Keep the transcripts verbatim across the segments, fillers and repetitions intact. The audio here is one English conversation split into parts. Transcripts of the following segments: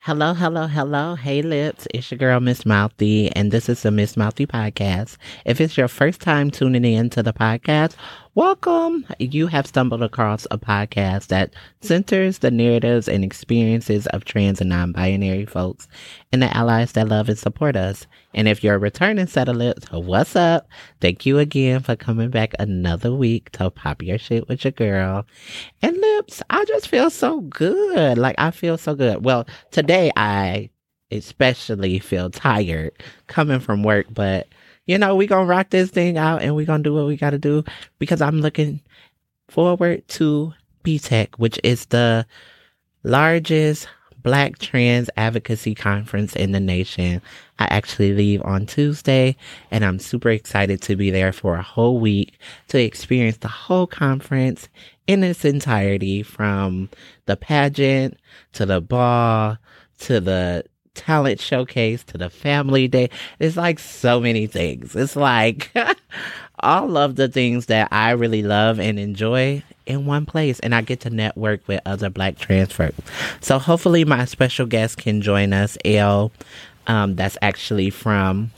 Hello, hello, hello. Hey, lips. It's your girl, Miss Mouthy, and this is the Miss Mouthy podcast. If it's your first time tuning in to the podcast, welcome. You have stumbled across a podcast that centers the narratives and experiences of trans and non-binary folks and the allies that love and support us. And if you're a returning set of lips, what's up? Thank you again for coming back another week to pop your shit with your girl. And lips, I just feel so good. Like, I feel so good. Well, today I especially feel tired coming from work, but you know, we gonna rock this thing out and we gonna do what we gotta do because I'm looking forward to B TEC, which is the largest Black trans advocacy conference in the nation. I actually leave on Tuesday and I'm super excited to be there for a whole week to experience the whole conference in its entirety, from the pageant to the ball to the talent showcase to the family day. It's like so many things. It's like all of the things that I really love and enjoy in one place, and I get to network with other Black trans folks. So hopefully my special guest can join us, Elle, um, that's actually from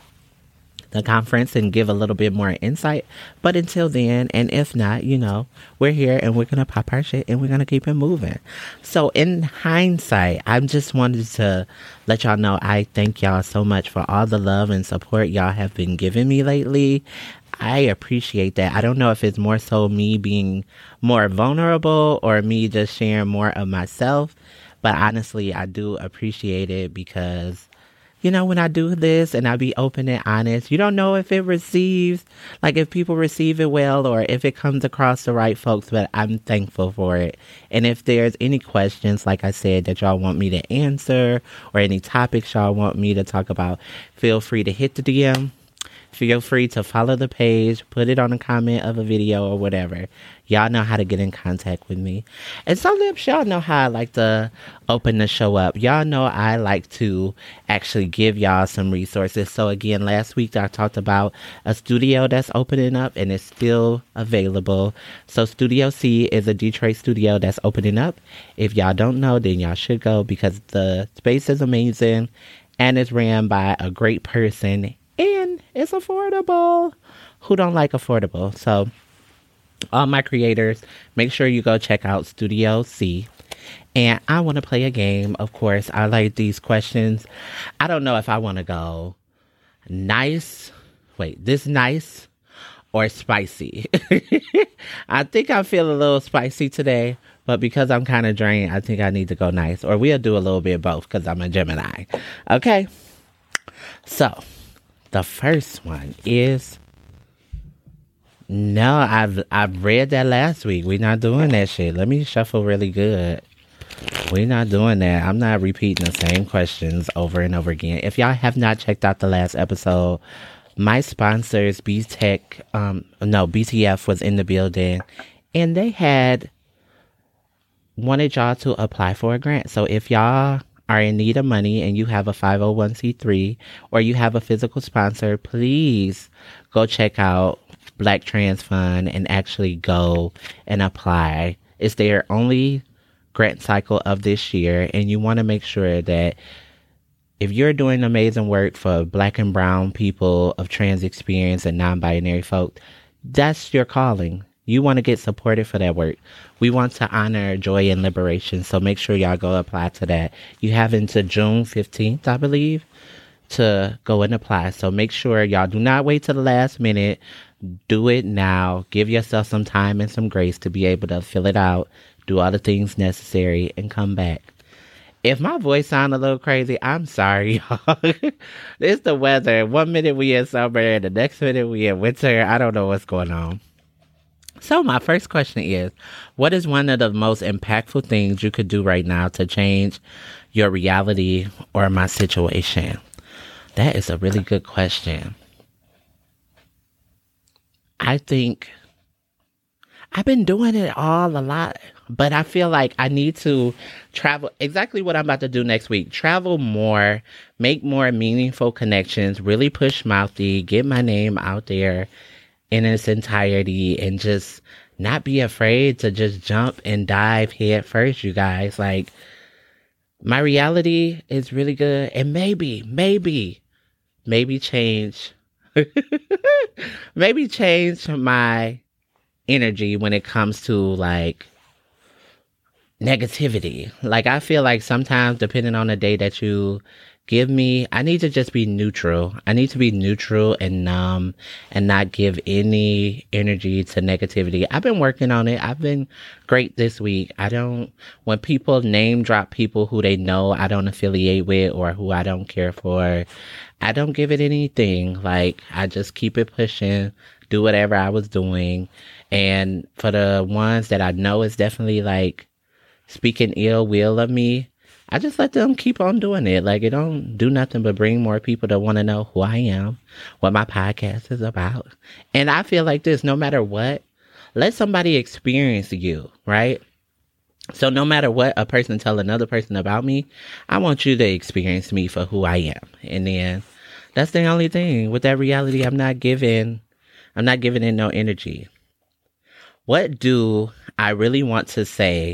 the conference, and give a little bit more insight. But until then, and if not, you know, we're here and we're going to pop our shit and we're going to keep it moving. So in hindsight, I just wanted to let y'all know I thank y'all so much for all the love and support y'all have been giving me lately. I appreciate that. I don't know if it's more so me being more vulnerable or me just sharing more of myself, but honestly, I do appreciate it because, you know, when I do this and I be open and honest, you don't know if it receives, like if people receive it well or if it comes across the right folks, but I'm thankful for it. And if there's any questions, like I said, that y'all want me to answer or any topics y'all want me to talk about, feel free to hit the D M. Feel free to follow the page, put it on a comment of a video or whatever. Y'all know how to get in contact with me. And so, lips, y'all know how I like to open the show up. Y'all know I like to actually give y'all some resources. So again, last week I talked about a studio that's opening up and it's still available. So Studio C is a Detroit studio that's opening up. If y'all don't know, then y'all should go because the space is amazing and it's ran by a great person. And it's affordable. Who don't like affordable? So all my creators, make sure you go check out Studio C. And I want to play a game. Of course, I like these questions. I don't know if I want to go nice. Wait, this nice or spicy? I think I feel a little spicy today. But because I'm kind of drained, I think I need to go nice. Or we'll do a little bit of both because I'm a Gemini. Okay. So the first one is, no, I've I've read that last week. We're not doing that shit. Let me shuffle really good. We're not doing that. I'm not repeating the same questions over and over again. If y'all have not checked out the last episode, my sponsors, B TEC, um, no, B T F was in the building, and they had wanted y'all to apply for a grant. So if y'all are in need of money and you have a five oh one c three or you have a physical sponsor, please go check out Black Trans Fund and actually go and apply. It's their only grant cycle of this year, and you want to make sure that if you're doing amazing work for Black and brown people of trans experience and non-binary folk, that's your calling. You want to get supported for that work. We want to honor joy and liberation, so make sure y'all go apply to that. You have until June fifteenth, I believe, to go and apply. So make sure y'all do not wait till the last minute. Do it now. Give yourself some time and some grace to be able to fill it out, do all the things necessary, and come back. If my voice sounds a little crazy, I'm sorry, y'all. It's the weather. One minute we in summer, and the next minute we in winter. I don't know what's going on. So my first question is, what is one of the most impactful things you could do right now to change your reality or my situation? That is a really good question. I think I've been doing it all a lot, but I feel like I need to travel. Exactly what I'm about to do next week. Travel more, make more meaningful connections, really push Mouthy, get my name out there in its entirety, and just not be afraid to just jump and dive head first, you guys. Like, My reality is really good. And maybe, maybe, maybe change, maybe change my energy when it comes to like negativity. Like, I feel like sometimes, depending on the day that you give me, I need to just be neutral. I need to be neutral and numb and not give any energy to negativity. I've been working on it. I've been great this week. I don't, when people name drop people who they know I don't affiliate with or who I don't care for, I don't give it anything. Like, I just keep it pushing, do whatever I was doing. And for the ones that I know is definitely like speaking ill will of me, I just let them keep on doing it. Like, it don't do nothing but bring more people to want to know who I am, what my podcast is about. And I feel like this, no matter what, let somebody experience you, right? So no matter what a person tell another person about me, I want you to experience me for who I am. And then that's the only thing. With that reality, I'm not giving, I'm not giving it no energy. What do I really want to say,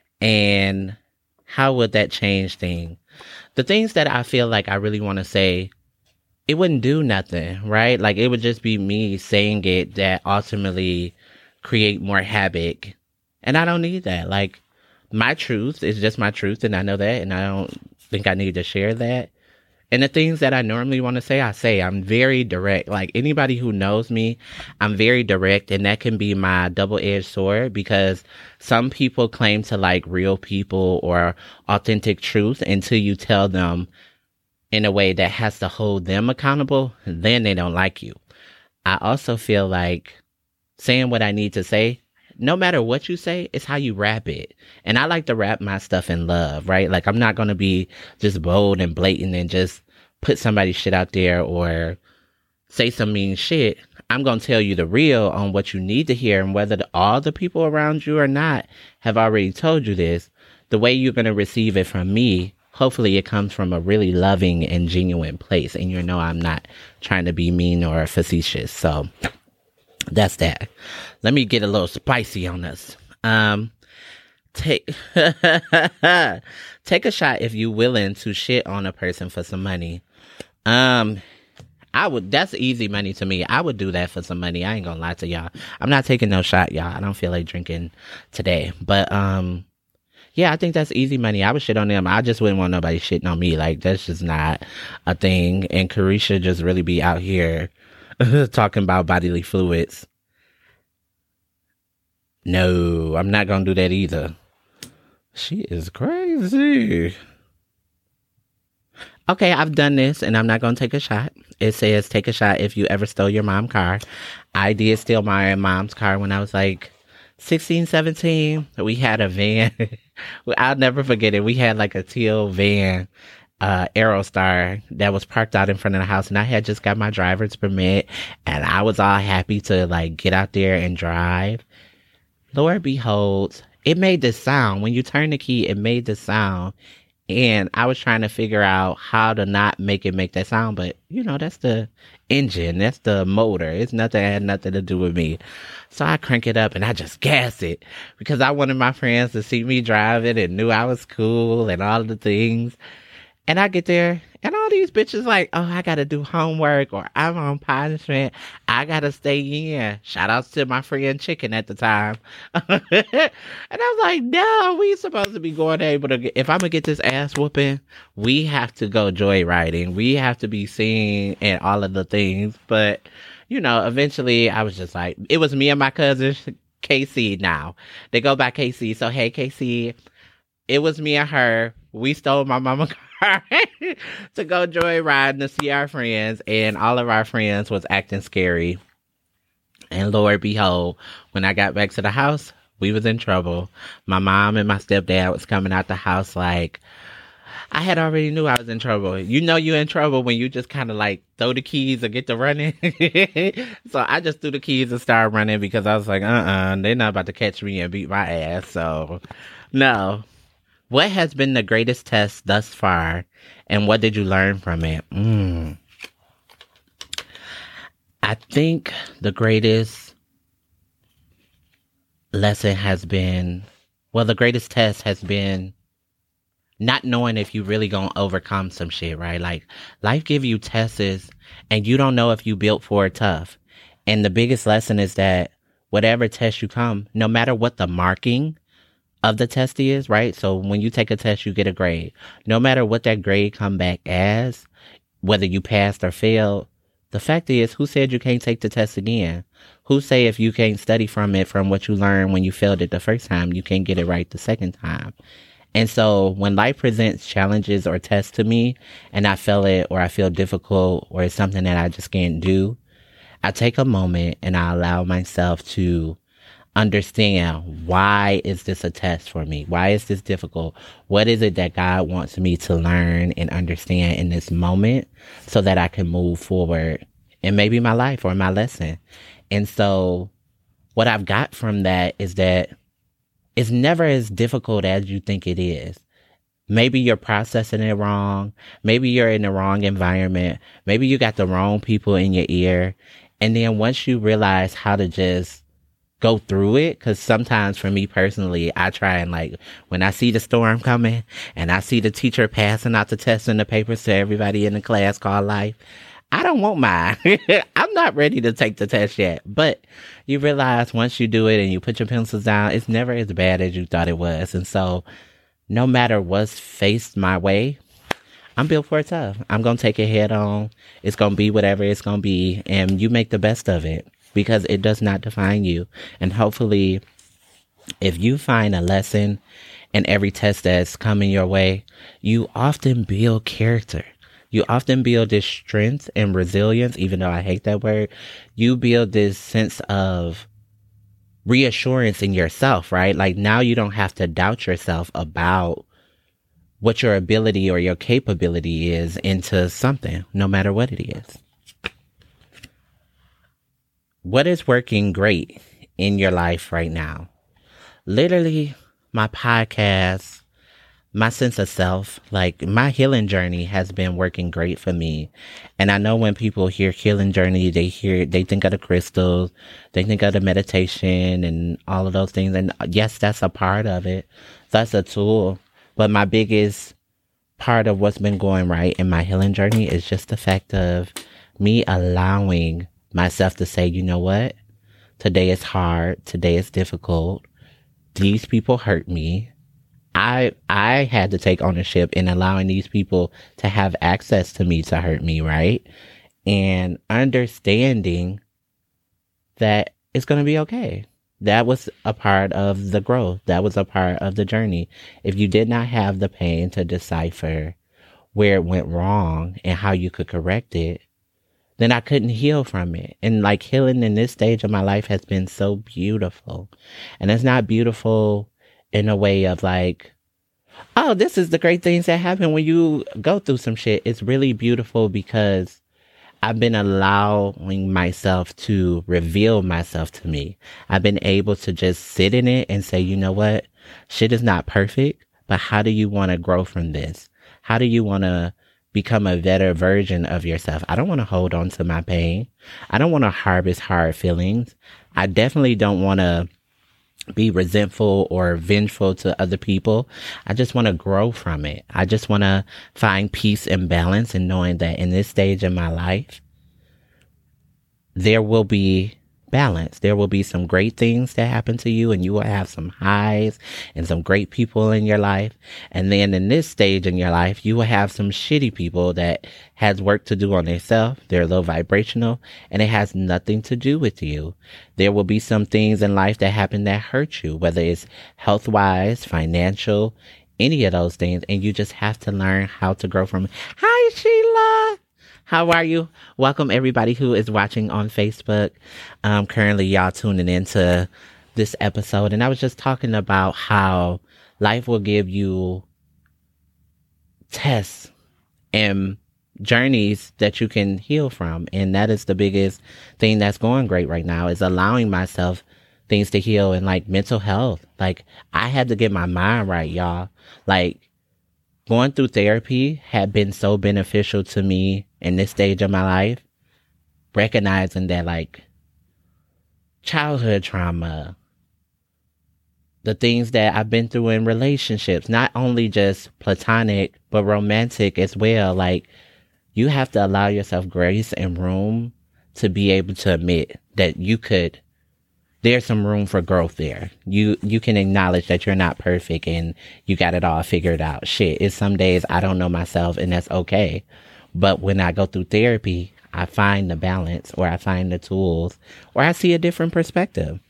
and how would that change things? The things that I feel like I really want to say, it wouldn't do nothing, right? Like, it would just be me saying it that ultimately create more havoc. And I don't need that. Like, my truth is just my truth, and I know that, and I don't think I need to share that. And the things that I normally want to say, I say. I'm very direct. Like, anybody who knows me, I'm very direct. And that can be my double-edged sword, because some people claim to like real people or authentic truth until you tell them in a way that has to hold them accountable. Then they don't like you. I also feel like saying what I need to say, no matter what you say, it's how you wrap it. And I like to wrap my stuff in love, right? Like, I'm not going to be just bold and blatant and just put somebody's shit out there or say some mean shit. I'm going to tell you the real on what you need to hear, and whether the, all the people around you or not have already told you this, the way you're going to receive it from me, hopefully it comes from a really loving and genuine place. And you know I'm not trying to be mean or facetious. So that's that. Let me get a little spicy on this. Um, take take a shot if you're willing to shit on a person for some money. Um, I would. That's easy money to me. I would do that for some money. I ain't gonna lie to y'all. I'm not taking no shot, y'all. I don't feel like drinking today. But um, yeah, I think that's easy money. I would shit on them. I just wouldn't want nobody shitting on me. Like, that's just not a thing. And Carisha just really be out here talking about bodily fluids. No, I'm not gonna do that either. She is crazy. Okay, I've done this, and I'm not gonna take a shot. It says take a shot if you ever stole your mom's car. I did steal my mom's car when I was like sixteen, seventeen. We had a van. I'll never forget it. We had like a teal van, uh, Aerostar, that was parked out in front of the house, and I had just got my driver's permit, and I was all happy to like get out there and drive. Lord behold, it made this sound. When you turn the key, it made this sound. And I was trying to figure out how to not make it make that sound. But, you know, that's the engine. That's the motor. It's nothing, it had nothing to do with me. So I crank it up and I just gas it, because I wanted my friends to see me drive it and knew I was cool and all the things. And I get there, and all these bitches like, oh, I got to do homework, or I'm on punishment. I got to stay in. Shout outs to my friend Chicken at the time. And I was like, no, we supposed to be going able to get, if I'm going to get this ass whooping, we have to go joyriding. We have to be seen and all of the things. But, you know, eventually I was just like, it was me and my cousin, K C now. They go by K C. So, hey, K C, it was me and her. We stole my mama's car to go joyriding to see our friends, and all of our friends was acting scary. And Lord behold, when I got back to the house, we was in trouble. My mom and my stepdad was coming out the house like, I had already knew I was in trouble. You know you in trouble when you just kind of like throw the keys or get to running. So I just threw the keys and started running, because I was like, uh-uh, they're not about to catch me and beat my ass. So, no. What has been the greatest test thus far, and what did you learn from it? Mm. I think the greatest lesson has been, well, the greatest test has been not knowing if you really gonna overcome some shit, right? Like, life give you tests and you don't know if you built for it tough. And the biggest lesson is that whatever test you come, no matter what the marking of the test is, right? So when you take a test, you get a grade. No matter what that grade come back as, whether you passed or failed, the fact is, who said you can't take the test again? Who say if you can't study from it, from what you learned when you failed it the first time, you can't get it right the second time? And so when life presents challenges or tests to me and I feel it or I feel difficult or it's something that I just can't do, I take a moment and I allow myself to understand, why is this a test for me? Why is this difficult? What is it that God wants me to learn and understand in this moment so that I can move forward in maybe my life or my lesson? And so what I've got from that is that it's never as difficult as you think it is. Maybe you're processing it wrong. Maybe you're in the wrong environment. Maybe you got the wrong people in your ear. And then once you realize how to just go through it, because sometimes for me personally, I try and like, when I see the storm coming and I see the teacher passing out the tests and the papers to everybody in the class called life, I don't want mine. I'm not ready to take the test yet. But you realize once you do it and you put your pencils down, it's never as bad as you thought it was. And so no matter what's faced my way, I'm built for it tough. I'm going to take it head on. It's going to be whatever it's going to be. And you make the best of it because it does not define you. And hopefully, if you find a lesson in every test that's coming your way, you often build character. You often build this strength and resilience, even though I hate that word. You build this sense of reassurance in yourself, right? Like now you don't have to doubt yourself about what your ability or your capability is into something, no matter what it is. What is working great in your life right now? Literally, my podcast, my sense of self, like my healing journey has been working great for me. And I know when people hear healing journey, they hear, they think of the crystals, they think of the meditation and all of those things. And yes, that's a part of it. That's a tool. But my biggest part of what's been going right in my healing journey is just the fact of me allowing myself to say, you know what? Today is hard. Today is difficult. These people hurt me. I I had to take ownership in allowing these people to have access to me to hurt me, right? And understanding that it's going to be okay. That was a part of the growth. That was a part of the journey. If you did not have the pain to decipher where it went wrong and how you could correct it, then I couldn't heal from it. And like healing in this stage of my life has been so beautiful. And it's not beautiful in a way of like, oh, this is the great things that happen when you go through some shit. It's really beautiful because I've been allowing myself to reveal myself to me. I've been able to just sit in it and say, you know what? Shit is not perfect, but how do you want to grow from this? How do you want to become a better version of yourself? I don't want to hold on to my pain. I don't want to harvest hard feelings. I definitely don't want to be resentful or vengeful to other people. I just want to grow from it. I just want to find peace and balance in knowing that in this stage of my life, there will be balance. There will be some great things that happen to you and you will have some highs and some great people in your life. And then in this stage in your life, you will have some shitty people that has work to do on themselves. They're low vibrational and it has nothing to do with you. There will be some things in life that happen that hurt you, whether it's health wise, financial, any of those things. And you just have to learn how to grow from it. Hi, Sheila. How are you? Welcome everybody who is watching on Facebook. Um, currently y'all tuning into this episode. And I was just talking about how life will give you tests and journeys that you can heal from. And that is the biggest thing that's going great right now, is allowing myself things to heal. And like mental health, like I had to get my mind right, y'all. Like going through therapy had been so beneficial to me in this stage of my life, recognizing that like childhood trauma, the things that I've been through in relationships, not only just platonic, but romantic as well. Like, you have to allow yourself grace and room to be able to admit that you could, there's some room for growth there. You, you can acknowledge that you're not perfect and you got it all figured out. Shit, it's some days I don't know myself and that's okay. But when I go through therapy, I find the balance, or I find the tools, or I see a different perspective.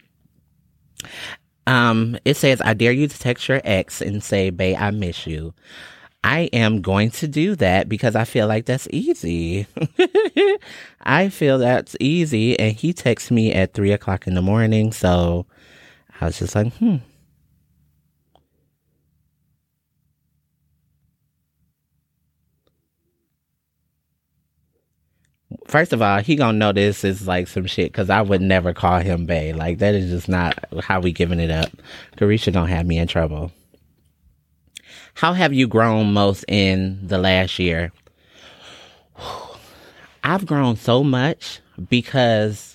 Um, it says, I dare you to text your ex and say, babe, I miss you. I am going to do that because I feel like that's easy. I feel that's easy. And he texted me at three o'clock in the morning. So I was just like, hmm. First of all, he gonna know this is like some shit because I would never call him bae. Like, that is just not how we giving it up. Carisha don't have me in trouble. How have you grown most in the last year? I've grown so much because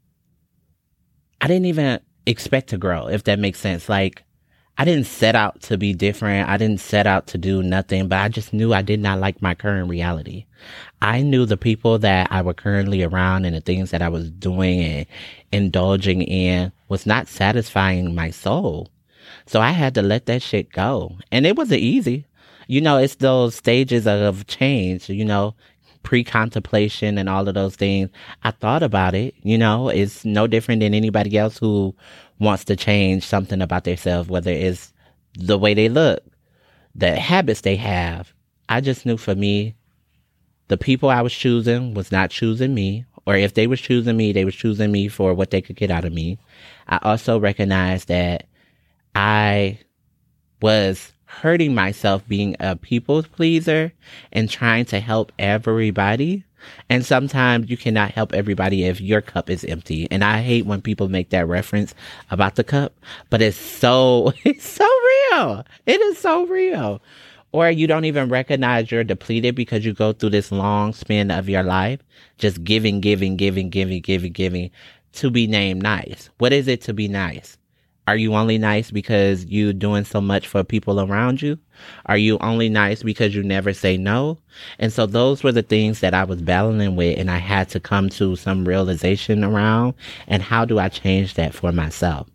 I didn't even expect to grow, if that makes sense. Like, I didn't set out to be different. I didn't set out to do nothing, but I just knew I did not like my current reality. I knew the people that I were currently around and the things that I was doing and indulging in was not satisfying my soul. So I had to let that shit go. And it wasn't easy. You know, it's those stages of change, you know, pre-contemplation and all of those things. I thought about it, you know, it's no different than anybody else who wants to change something about themselves, whether it's the way they look, the habits they have. I just knew for me, the people I was choosing was not choosing me, or if they was choosing me, they was choosing me for what they could get out of me. I also recognized that I was hurting myself being a people pleaser and trying to help everybody. And sometimes you cannot help everybody if your cup is empty. And I hate when people make that reference about the cup, but it's so, it's so real. It is so real. Or you don't even recognize you're depleted because you go through this long span of your life, just giving, giving, giving, giving, giving, giving to be named nice. What is it to be nice? Are you only nice because you're doing so much for people around you? Are you only nice because you never say no? And so those were the things that I was battling with, and I had to come to some realization around. And how do I change that for myself?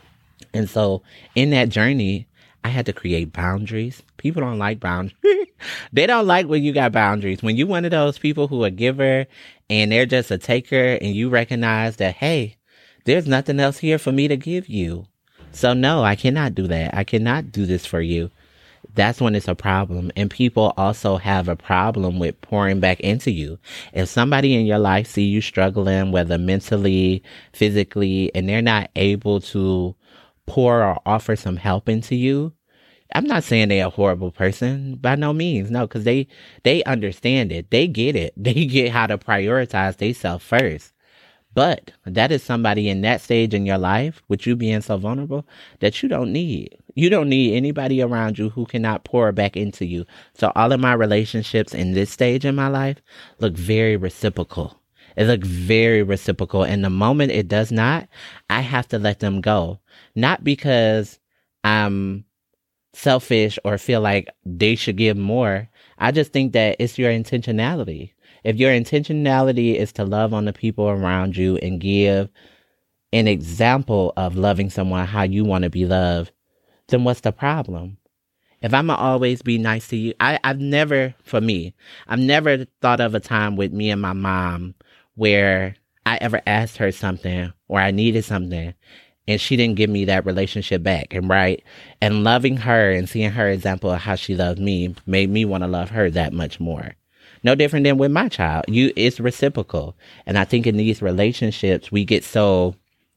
And so in that journey, I had to create boundaries. People don't like boundaries. They don't like when you got boundaries. When you're one of those people who are a giver and they're just a taker, and you recognize that, hey, there's nothing else here for me to give you. So no, I cannot do that. I cannot do this for you. That's when it's a problem. And people also have a problem with pouring back into you. If somebody in your life see you struggling, whether mentally, physically, and they're not able to pour or offer some help into you, I'm not saying they're a horrible person, by no means. No, because they, they understand it. They get it. They get how to prioritize themselves first. But that is somebody in that stage in your life, with you being so vulnerable, that you don't need. You don't need anybody around you who cannot pour back into you. So all of my relationships in this stage in my life look very reciprocal. It looks very reciprocal. And the moment it does not, I have to let them go. Not because I'm selfish or feel like they should give more. I just think that it's your intentionality. If your intentionality is to love on the people around you and give an example of loving someone how you want to be loved, then what's the problem? If I'm going to always be nice to you, I, I've never, for me, I've never thought of a time with me and my mom where I ever asked her something or I needed something and she didn't give me that relationship back. And right. And loving her and seeing her example of how she loved me made me want to love her that much more. No different than with my child. You, it's reciprocal. And I think in these relationships, we get so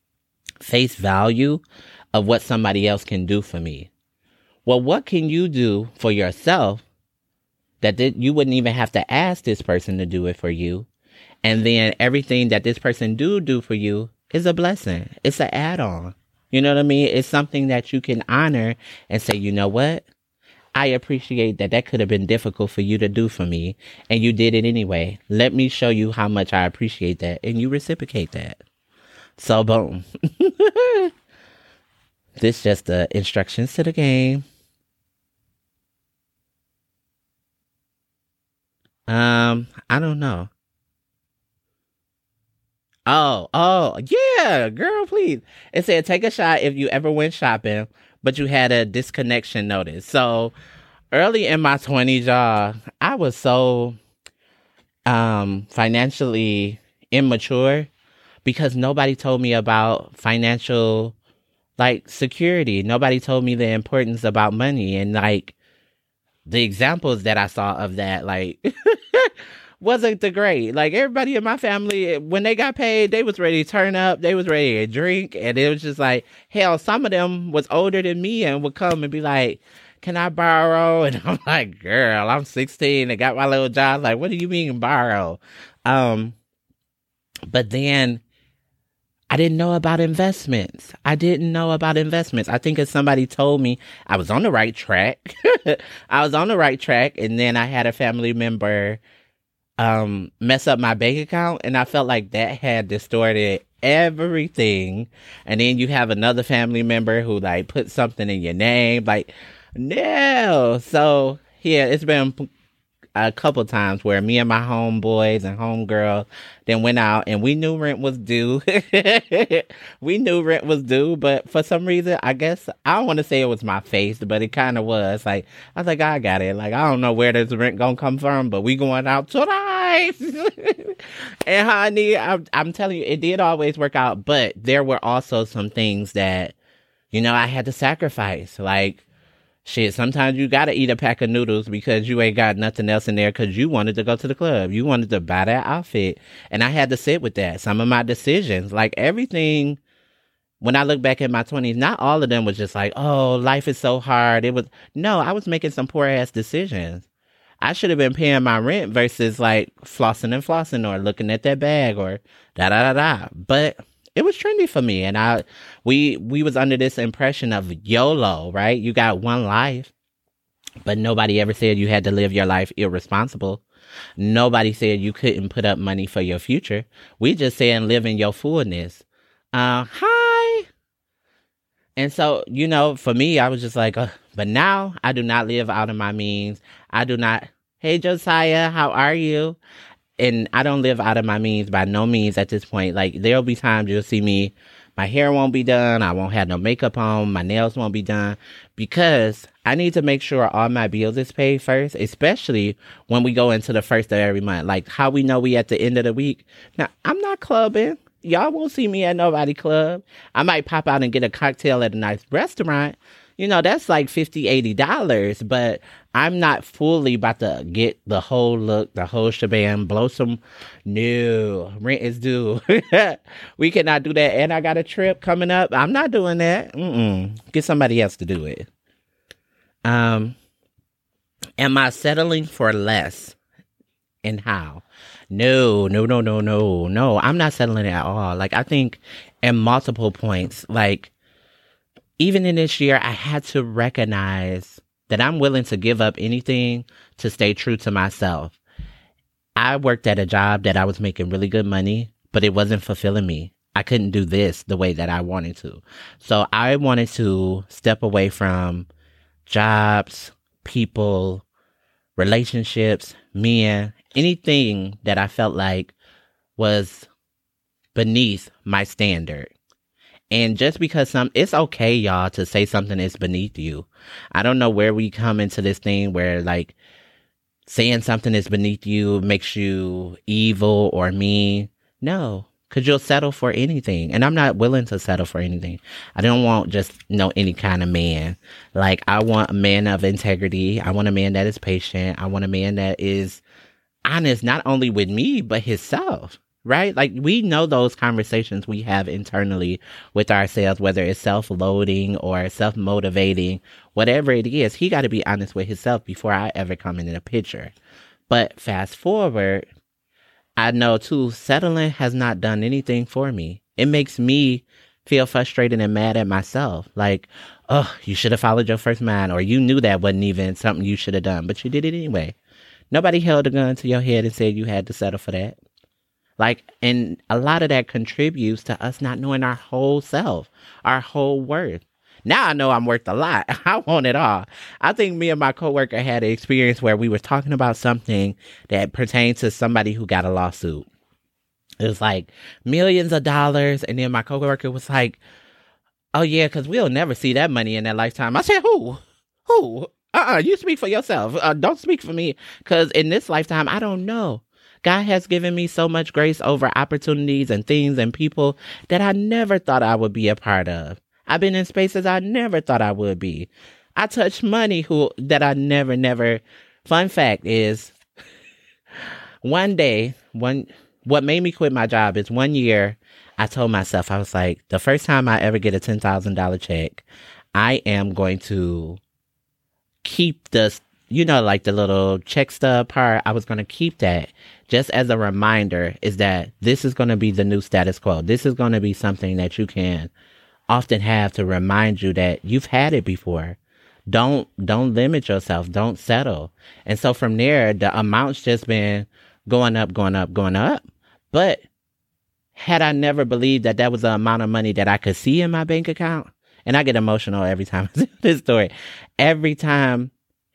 face value of what somebody else can do for me. Well, what can you do for yourself that th- you wouldn't even have to ask this person to do it for you? And then everything that this person do do for you is a blessing. It's an add-on. You know what I mean? It's something that you can honor and say, you know what? I appreciate that that could have been difficult for you to do for me, and you did it anyway. Let me show you how much I appreciate that, and you reciprocate that. So, boom. This just the instructions to the game. Um, I don't know. Oh, oh, yeah, girl, please. It said take a shot if you ever went shopping, but you had a disconnection notice. So early in my twenties, y'all, I was so um financially immature because nobody told me about financial like security. Nobody told me the importance about money and like the examples that I saw of that, like wasn't the great. Like everybody in my family, when they got paid, they was ready to turn up, they was ready to drink, and it was just like, hell, some of them was older than me and would come and be like, can I borrow? And I'm like, girl, I'm sixteen and got my little job. Like, what do you mean borrow? Um, but then I didn't know about investments. I didn't know about investments. I think if somebody told me I was on the right track, I was on the right track, and then I had a family member um mess up my bank account, and I felt like that had distorted everything. And then you have another family member who like put something in your name, like no. So yeah, it's been a couple times where me and my homeboys and homegirls then went out and we knew rent was due. We knew rent was due, but for some reason, I guess, I don't want to say it was my face, but it kind of was. Like, I was like, I got it. Like, I don't know where this rent gonna come from, but we going out tonight. And honey, I'm, I'm telling you, it did always work out, but there were also some things that, you know, I had to sacrifice. Like, shit, sometimes you gotta eat a pack of noodles because you ain't got nothing else in there because you wanted to go to the club. You wanted to buy that outfit. And I had to sit with that. Some of my decisions, like everything, when I look back at my twenties, not all of them was just like, oh, life is so hard. It was, no, I was making some poor ass decisions. I should have been paying my rent versus like flossing and flossing or looking at that bag or da da da da. But it was trendy for me, and I we we was under this impression of YOLO, right? You got one life, but nobody ever said you had to live your life irresponsible. Nobody said you couldn't put up money for your future. We just saying live in your fullness. Uh, hi. And so, you know, for me, I was just like, uh, but now I do not live out of my means. I do not. Hey, Josiah, how are you? And I don't live out of my means by no means at this point. Like, there'll be times you'll see me, my hair won't be done, I won't have no makeup on, my nails won't be done, because I need to make sure all my bills is paid first, especially when we go into the first of every month. Like, how we know we at the end of the week. Now, I'm not clubbing. Y'all won't see me at nobody club. I might pop out and get a cocktail at a nice restaurant. You know, that's like fifty dollars, eighty dollars, but I'm not fully about to get the whole look, the whole shebang, blow some new rent is due. We cannot do that. And I got a trip coming up. I'm not doing that. Mm-mm. Get somebody else to do it. Um, am I settling for less? And how? No, no, no, no, no, no. I'm not settling at all. Like, I think at multiple points, like, even in this year, I had to recognize that I'm willing to give up anything to stay true to myself. I worked at a job that I was making really good money, but it wasn't fulfilling me. I couldn't do this the way that I wanted to. So I wanted to step away from jobs, people, relationships, men, anything that I felt like was beneath my standard. And just because some, it's okay, y'all, to say something is beneath you. I don't know where we come into this thing where, like, saying something is beneath you makes you evil or mean. No, because you'll settle for anything. And I'm not willing to settle for anything. I don't want just, you know, any kind of man. Like, I want a man of integrity. I want a man that is patient. I want a man that is honest, not only with me, but himself. Right? Like, we know those conversations we have internally with ourselves, whether it's self-loading or self-motivating, whatever it is, he got to be honest with himself before I ever come into the picture. But fast forward, I know too, settling has not done anything for me. It makes me feel frustrated and mad at myself. Like, oh, you should have followed your first mind, or you knew that wasn't even something you should have done, but you did it anyway. Nobody held a gun to your head and said you had to settle for that. Like, and a lot of that contributes to us not knowing our whole self, our whole worth. Now I know I'm worth a lot. I want it all. I think me and my coworker had an experience where we were talking about something that pertained to somebody who got a lawsuit. It was like millions of dollars. And then my coworker was like, oh, yeah, because we'll never see that money in that lifetime. I said, who? Who? Uh-uh, you speak for yourself. Uh, don't speak for me. Because in this lifetime, I don't know. God has given me so much grace over opportunities and things and people that I never thought I would be a part of. I've been in spaces I never thought I would be. I touched money who that I never, never. Fun fact is, one day, one what made me quit my job is one year, I told myself, I was like, the first time I ever get a ten thousand dollars check, I am going to keep the, you know, like the little check stub part. I was going to keep that just as a reminder, is that this is going to be the new status quo. This is going to be something that you can often have to remind you that you've had it before. Don't, don't limit yourself. Don't settle. And so from there, the amount's just been going up, going up, going up. But had I never believed that that was the amount of money that I could see in my bank account, and I get emotional every time I tell this story, every time,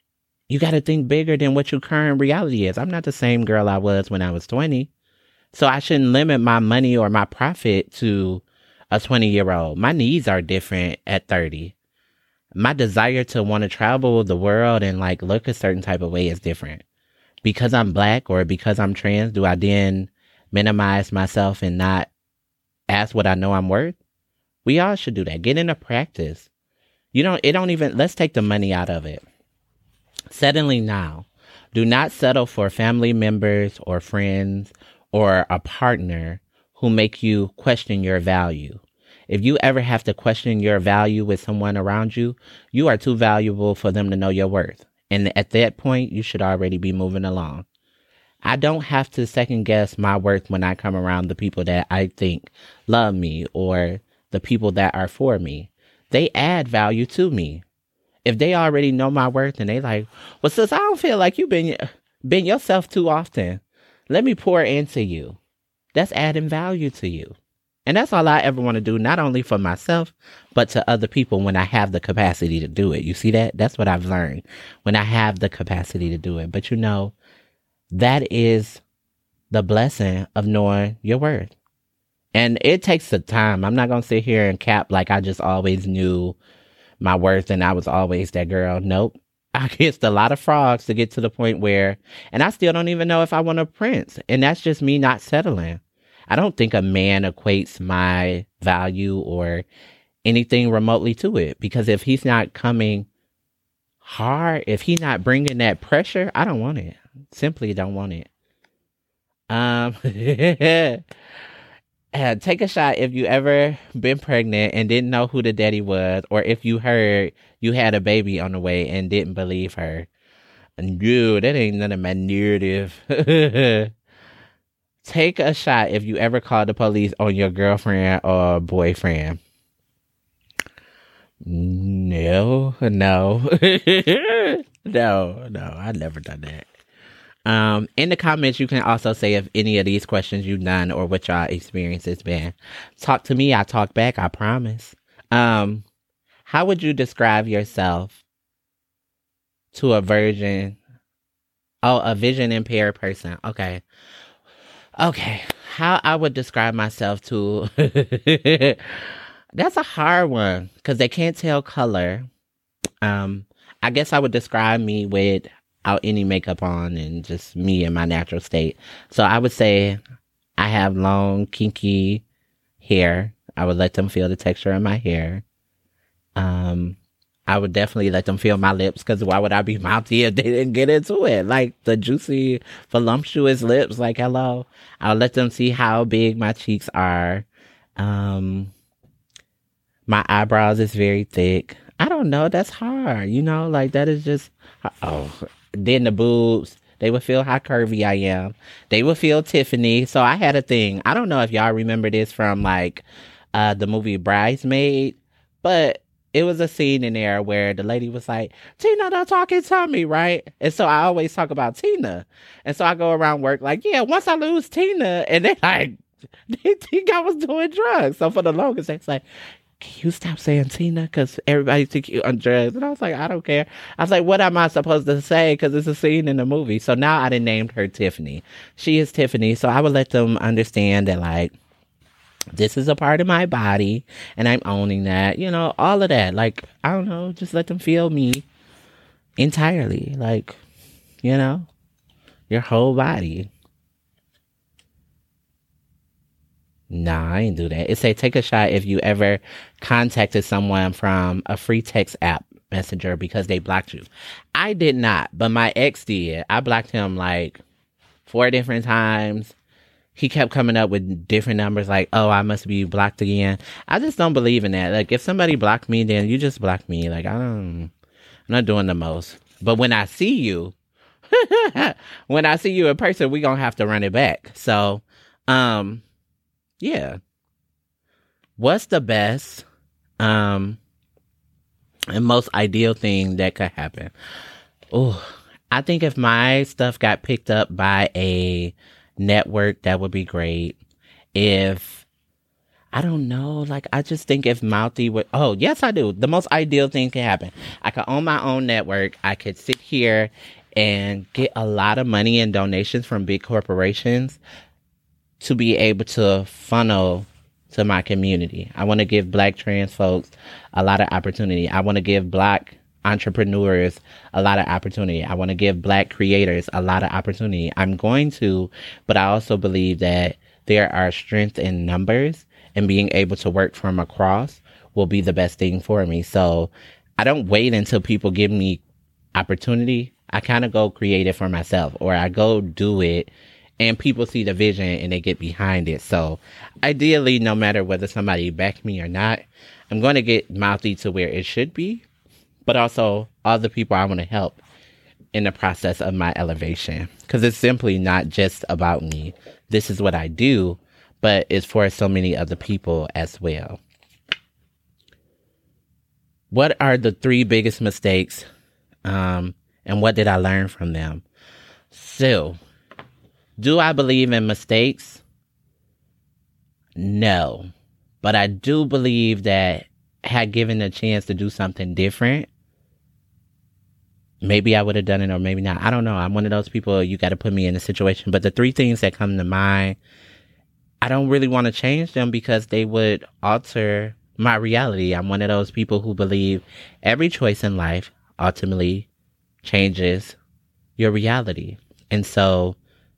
you got to think bigger than what your current reality is. I'm not the same girl I was when I was twenty. So I shouldn't limit my money or my profit to a twenty-year-old. My needs are different at thirty. My desire to want to travel the world and like look a certain type of way is different. Because I'm black or because I'm trans, do I then minimize myself and not ask what I know I'm worth? We all should do that. Get into practice. You don't, it don't even, let's take the money out of it. Settling now. Do not settle for family members or friends or a partner who make you question your value. If you ever have to question your value with someone around you, you are too valuable for them to know your worth. And at that point, you should already be moving along. I don't have to second guess my worth when I come around the people that I think love me or the people that are for me. They add value to me. If they already know my worth and they like, well, sis, I don't feel like you've been, been yourself too often. Let me pour into you. That's adding value to you. And that's all I ever want to do, not only for myself, but to other people when I have the capacity to do it. You see that? That's what I've learned, when I have the capacity to do it. But you know, that is the blessing of knowing your worth. And it takes the time. I'm not going to sit here and cap like I just always knew my worth and I was always that girl. Nope. I kissed a lot of frogs to get to the point where, and I still don't even know if I want a prince. And that's just me not settling. I don't think a man equates my value or anything remotely to it, because if he's not coming hard, if he's not bringing that pressure, I don't want it. Simply don't want it. Um, uh, take a shot if you ever been pregnant and didn't know who the daddy was, or if you heard you had a baby on the way and didn't believe her. And dude, that ain't none of my narrative. Take a shot if you ever called the police on your girlfriend or boyfriend. No, no, no, no, I've never done that. Um, in the comments, you can also say if any of these questions you've done or what your experience has been. Talk to me, I talk back, I promise. Um, how would you describe yourself to a virgin? Oh, a vision impaired person. Okay. Okay, how I would describe myself to, that's a hard one because they can't tell color. Um, I guess I would describe me without any makeup on and just me in my natural state. So I would say I have long, kinky hair. I would let them feel the texture of my hair. Um, I would definitely let them feel my lips, because why would I be mouthy if they didn't get into it? Like the juicy, voluptuous lips, like hello. I'll let them see how big my cheeks are. Um, my eyebrows is very thick. I don't know. That's hard. You know, like that is just, oh, then the boobs, they would feel how curvy I am. They would feel Tiffany. So I had a thing. I don't know if y'all remember this from like uh, the movie Bridesmaid, but it was a scene in there where the lady was like, Tina, don't talking to me, right? And so I always talk about Tina. And so I go around work like, yeah, once I lose Tina, and they like, they think I was doing drugs. So for the longest, it's like, can you stop saying Tina? Because everybody think you on drugs. And I was like, I don't care. I was like, what am I supposed to say? Because it's a scene in the movie. So now I done named her Tiffany. She is Tiffany. So I would let them understand that, like, this is a part of my body and I'm owning that. You know, all of that. Like, I don't know. Just let them feel me entirely. Like, you know, your whole body. Nah, I ain't do that. It say take a shot if you ever contacted someone from a free text app messenger because they blocked you. I did not, but my ex did. I blocked him like four different times. He kept coming up with different numbers like, oh, I must be blocked again. I just don't believe in that. Like, if somebody blocked me, then you just block me. Like, I don't, I'm not doing the most. But when I see you, when I see you in person, we gonna have to run it back. So, um, yeah. What's the best um and most ideal thing that could happen? Oh, I think if my stuff got picked up by a network, that would be great. If I don't know, like I just think if Mouthy would oh yes I do. The most ideal thing can happen. I could own my own network. I could sit here and get a lot of money and donations from big corporations to be able to funnel to my community. I want to give Black trans folks a lot of opportunity. I want to give Black entrepreneurs a lot of opportunity. I want to give Black creators a lot of opportunity. I'm going to, but I also believe that there are strength in numbers, and being able to work from across will be the best thing for me. So I don't wait until people give me opportunity. I kind of go create it for myself, or I go do it and people see the vision and they get behind it. So ideally, no matter whether somebody back me or not, I'm going to get Mouthy to where it should be, but also all the people I want to help in the process of my elevation. Because it's simply not just about me. This is what I do, but it's for so many other people as well. What are the three biggest mistakes, um, and what did I learn from them? So, do I believe in mistakes? No. But I do believe that had given a chance to do something different, maybe I would have done it or maybe not. I don't know. I'm one of those people, you got to put me in a situation. But the three things that come to mind, I don't really want to change them because they would alter my reality. I'm one of those people who believe every choice in life ultimately changes your reality. And so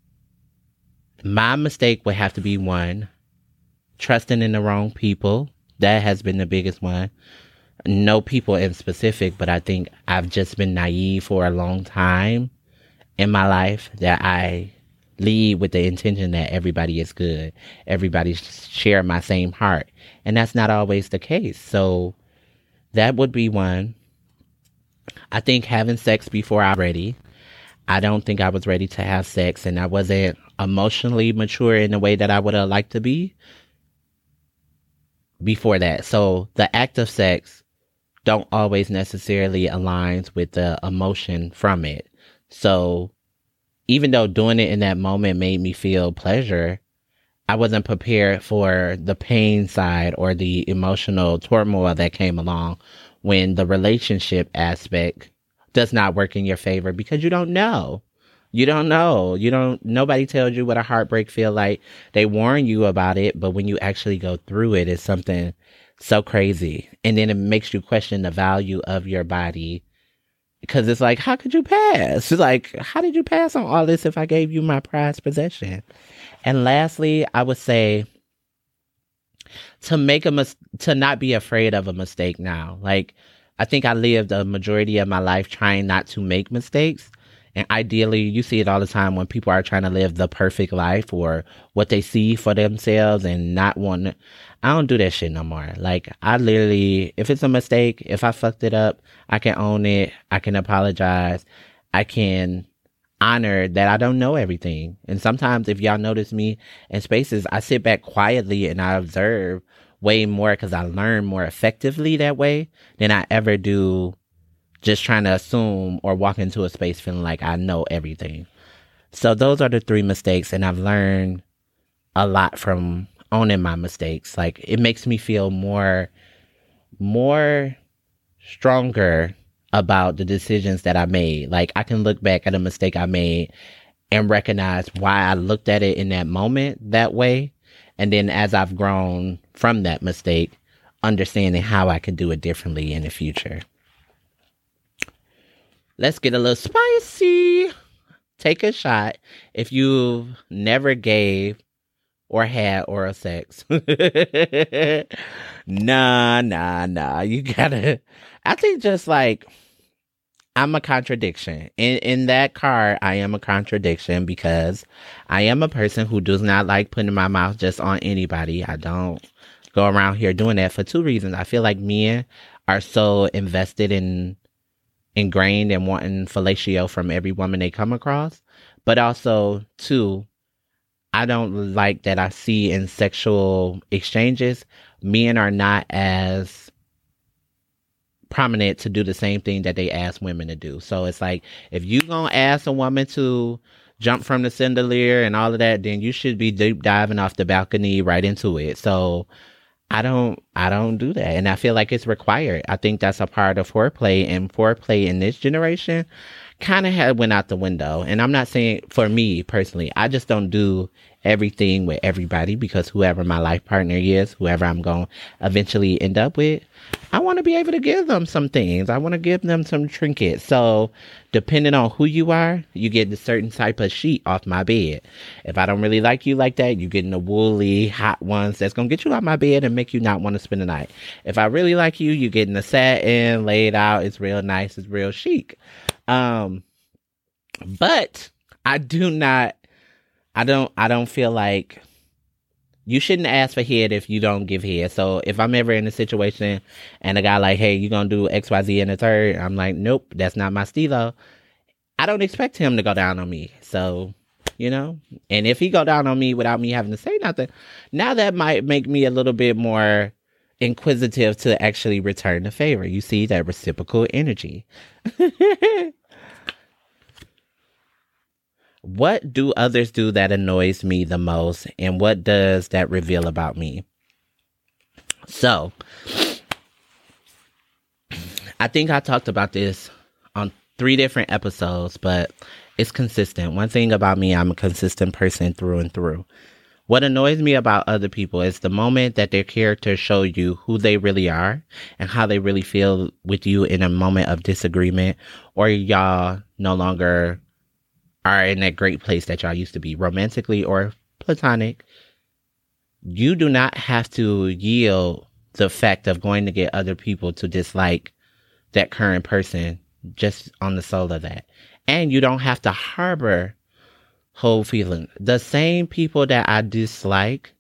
my mistake would have to be one, trusting in the wrong people. That has been the biggest one. No people in specific, but I think I've just been naive for a long time in my life that I lead with the intention that everybody is good. Everybody share my same heart. And that's not always the case. So that would be one. I think having sex before I'm ready. I don't think I was ready to have sex, and I wasn't emotionally mature in the way that I would have liked to be before that. So the act of sex don't always necessarily aligns with the emotion from it. So even though doing it in that moment made me feel pleasure, I wasn't prepared for the pain side or the emotional turmoil that came along when the relationship aspect does not work in your favor because you don't know. You don't know. You don't, nobody tells you what a heartbreak feel like. They warn you about it, but when you actually go through it, it's something so crazy. And then it makes you question the value of your body because it's like, how could you pass? It's like, how did you pass on all this if I gave you my prized possession? And lastly, I would say to make a mis- to not be afraid of a mistake now. Like, I think I lived a majority of my life trying not to make mistakes. And ideally, you see it all the time when people are trying to live the perfect life or what they see for themselves and not want to. I don't do that shit no more. Like, I literally, if it's a mistake, if I fucked it up, I can own it. I can apologize. I can honor that I don't know everything. And sometimes if y'all notice me in spaces, I sit back quietly and I observe way more because I learn more effectively that way than I ever do just trying to assume or walk into a space feeling like I know everything. So those are the three mistakes, and I've learned a lot from owning my mistakes. Like, it makes me feel more more stronger about the decisions that I made. Like, I can look back at a mistake I made and recognize why I looked at it in that moment that way. And then as I've grown from that mistake, understanding how I can do it differently in the future. Let's get a little spicy. Take a shot if you've never gave or had oral sex. nah, nah, nah. You gotta, I think just like, I'm a contradiction. In in that card, I am a contradiction because I am a person who does not like putting my mouth just on anybody. I don't go around here doing that for two reasons. I feel like men are so invested in, ingrained in wanting fellatio from every woman they come across. But also, two, I don't like that I see in sexual exchanges, men are not as prominent to do the same thing that they ask women to do. So it's like, if you gonna ask a woman to jump from the chandelier and all of that, then you should be deep diving off the balcony right into it. So I don't, I don't do that. And I feel like it's required. I think that's a part of foreplay, and foreplay in this generation kind of had went out the window. And I'm not saying for me personally, I just don't do everything with everybody, because whoever my life partner is, whoever I'm going to eventually end up with, I want to be able to give them some things. I want to give them some trinkets. So depending on who you are, you get a certain type of sheet off my bed. If I don't really like you like that, you getting the woolly, hot ones that's going to get you out my bed and make you not want to spend the night. If I really like you, you getting the satin laid out. It's real nice. It's real chic. Um, but I do not, I don't, I don't feel like you shouldn't ask for head if you don't give head. So if I'm ever in a situation and a guy like, hey, you gonna do X, Y, Z in the third? I'm like, nope, that's not my stilo. I don't expect him to go down on me. So, you know, and if he go down on me without me having to say nothing, now that might make me a little bit more inquisitive to actually return the favor. You see that reciprocal energy. What do others do that annoys me the most, and what does that reveal about me? So, I think I talked about this on three different episodes, but it's consistent. One thing about me, I'm a consistent person through and through. What annoys me about other people is the moment that their characters show you who they really are and how they really feel with you in a moment of disagreement, or y'all no longer are in that great place that y'all used to be, romantically or platonic. You do not have to yield the fact of going to get other people to dislike that current person just on the soul of that. And you don't have to harbor whole feeling. The same people that I dislike,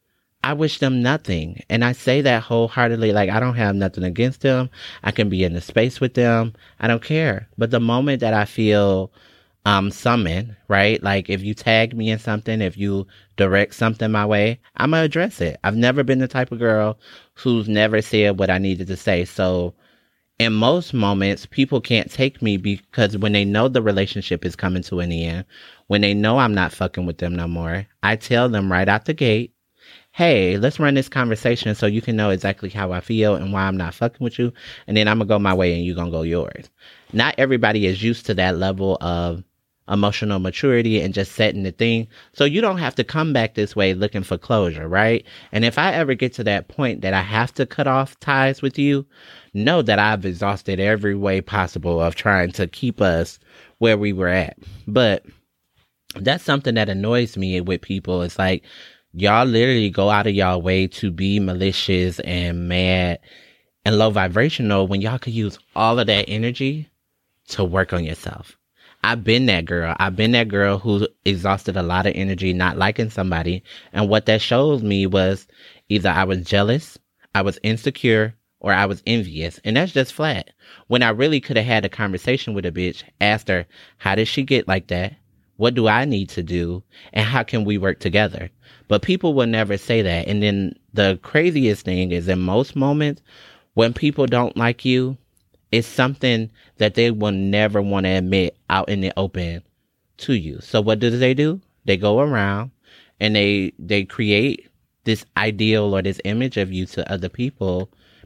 I wish them nothing. And I say that wholeheartedly, like I don't have nothing against them. I can be in the space with them. I don't care. But the moment that I feel um summon, right? Like if you tag me in something, if you direct something my way, I'm gonna address it. I've never been the type of girl who's never said what I needed to say. So in most moments, people can't take me because when they know the relationship is coming to an end, when they know I'm not fucking with them no more, I tell them right out the gate, hey, let's run this conversation so you can know exactly how I feel and why I'm not fucking with you. And then I'm gonna go my way and you're gonna go yours. Not everybody is used to that level of emotional maturity and just setting the thing. So you don't have to come back this way looking for closure, right? And if I ever get to that point that I have to cut off ties with you, know that I've exhausted every way possible of trying to keep us where we were at. But that's something that annoys me with people. It's like, y'all literally go out of y'all way to be malicious and mad and low vibrational when y'all could use all of that energy to work on yourself. I've been that girl. I've been that girl who exhausted a lot of energy not liking somebody. And what that showed me was either I was jealous, I was insecure, or I was envious. And that's just flat. When I really could have had a conversation with a bitch, asked her, how did she get like that? What do I need to do? And how can we work together? But people will never say that. And then the craziest thing is in most moments when people don't like you, it's something that they will never want to admit out in the open to you. So what do they do? They go around and they they create this ideal or this image of you to other people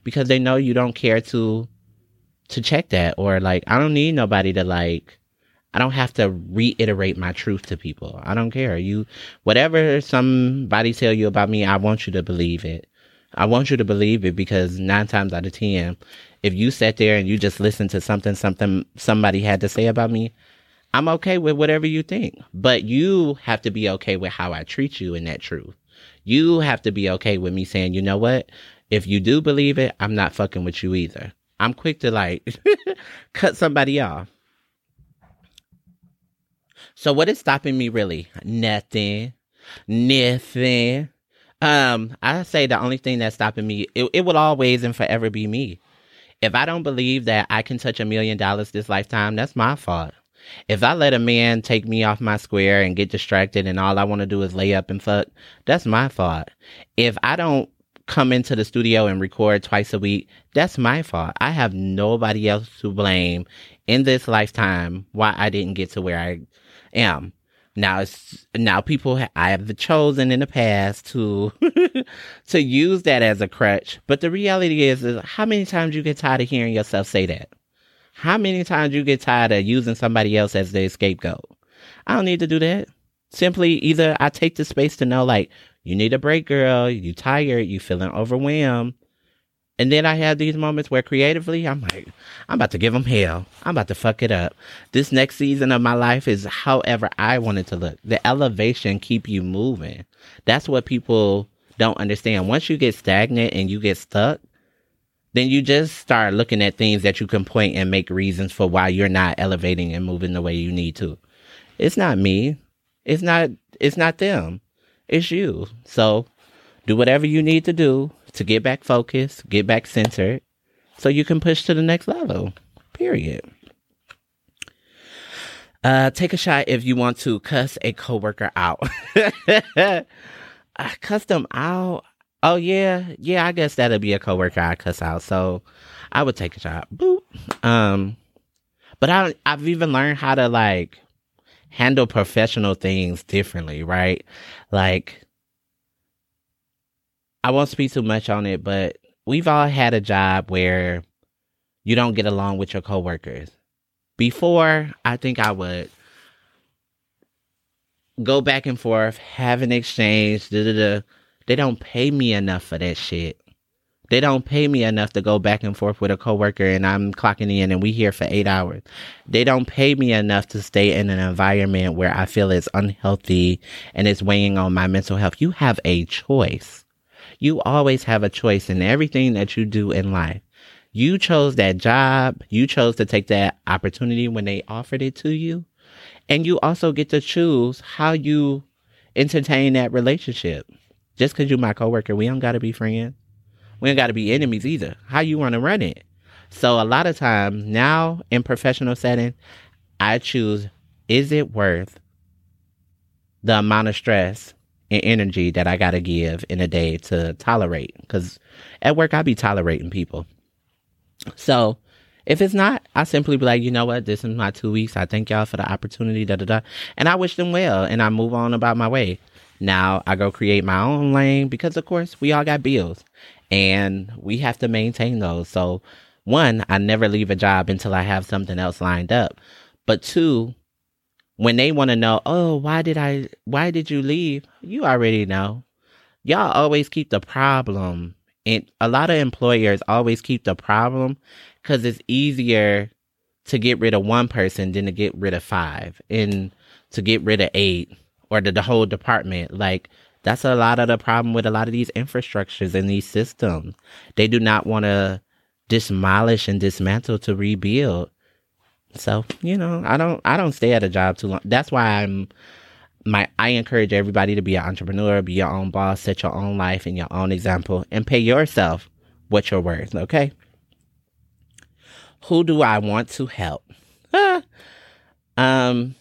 because they know you don't care to to check that, or like, I don't need nobody to like, I don't have to reiterate my truth to people. I don't care. You, whatever somebody tell you about me, I want you to believe it. I want you to believe it because nine times out of ten, if you sat there and you just listened to something, something somebody had to say about me, I'm okay with whatever you think. But you have to be okay with how I treat you in that truth. You have to be okay with me saying, you know what? If you do believe it, I'm not fucking with you either. I'm quick to like cut somebody off. So what is stopping me really? Nothing. Nothing. Um, I say the only thing that's stopping me, it, it will always and forever be me. If I don't believe that I can touch a million dollars this lifetime, that's my fault. If I let a man take me off my square and get distracted and all I want to do is lay up and fuck, that's my fault. If I don't come into the studio and record twice a week, that's my fault. I have nobody else to blame in this lifetime why I didn't get to where I am. Now, it's, now people, ha- I have chosen in the past to to use that as a crutch. But the reality is, is, how many times you get tired of hearing yourself say that? How many times you get tired of using somebody else as the scapegoat? I don't need to do that. Simply, either I take the space to know, like, you need a break, girl. You tired. You feeling overwhelmed. And then I have these moments where creatively, I'm like, I'm about to give them hell. I'm about to fuck it up. This next season of my life is however I want it to look. The elevation keep you moving. That's what people don't understand. Once you get stagnant and you get stuck, then you just start looking at things that you can point and make reasons for why you're not elevating and moving the way you need to. It's not me. It's not, it's not them. It's you. So do whatever you need to do to get back focused, get back centered, so you can push to the next level. Period. Uh, take a shot if you want to cuss a coworker out. I cuss them out. Oh, yeah. Yeah, I guess that'll be a coworker I cuss out. So I would take a shot. Boop. Um, but I, I've even learned how to, like, handle professional things differently, right? Like, I won't speak too much on it, but we've all had a job where you don't get along with your coworkers. Before, I think I would go back and forth, have an exchange, da da da. They don't pay me enough for that shit. They don't pay me enough to go back and forth with a coworker and I'm clocking in and we here for eight hours. They don't pay me enough to stay in an environment where I feel it's unhealthy and it's weighing on my mental health. You have a choice. You always have a choice in everything that you do in life. You chose that job. You chose to take that opportunity when they offered it to you. And you also get to choose how you entertain that relationship. Just because you're my coworker, we don't got to be friends. We ain't got to be enemies either. How you want to run it? So a lot of times now in professional setting, I choose, is it worth the amount of stress and energy that I got to give in a day to tolerate? Because at work, I be tolerating people. So if it's not, I simply be like, you know what? This is my two weeks. I thank y'all for the opportunity, da da da. And I wish them well and I move on about my way. Now I go create my own lane because, of course, we all got bills and we have to maintain those. So, one, I never leave a job until I have something else lined up. But two, when they want to know, oh, why did I, why did you leave? You already know. Y'all always keep the problem. And a lot of employers always keep the problem because it's easier to get rid of one person than to get rid of five and to get rid of eight. Or the, the whole department. Like, that's a lot of the problem with a lot of these infrastructures and these systems. They do not want to demolish and dismantle to rebuild. So, you know, I don't I don't stay at a job too long. That's why I'm my I encourage everybody to be an entrepreneur, be your own boss, set your own life and your own example, and pay yourself what you're worth, okay? Who do I want to help? um